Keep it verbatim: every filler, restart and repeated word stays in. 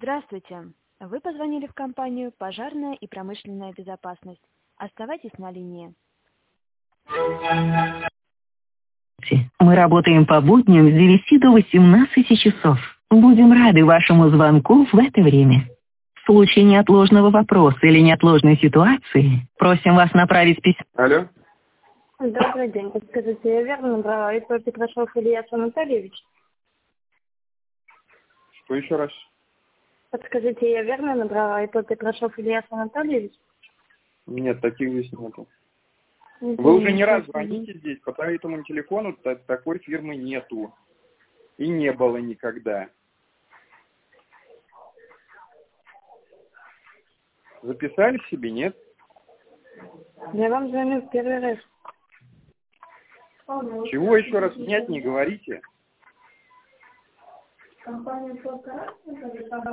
Здравствуйте. Вы позвонили в компанию «Пожарная и промышленная безопасность». Оставайтесь на линии. Мы работаем по будням с девяти до восемнадцати часов. Будем рады вашему звонку в это время. В случае неотложного вопроса или неотложной ситуации просим вас направить письмо. Алло. Добрый день. Подскажите, я верно набрала ИП Петрашов Илья Анатольевич? Что еще раз? Подскажите, я верно набрала ИП Петрашов Илья Анатольевич? Нет, таких здесь нету. Извините, Вы уже не раз извините. звоните здесь, по этому телефону та- такой фирмы нету. И не было никогда. Записали себе, нет? Я вам звоню в первый раз. Чего еще раз нет, не говорите. Компания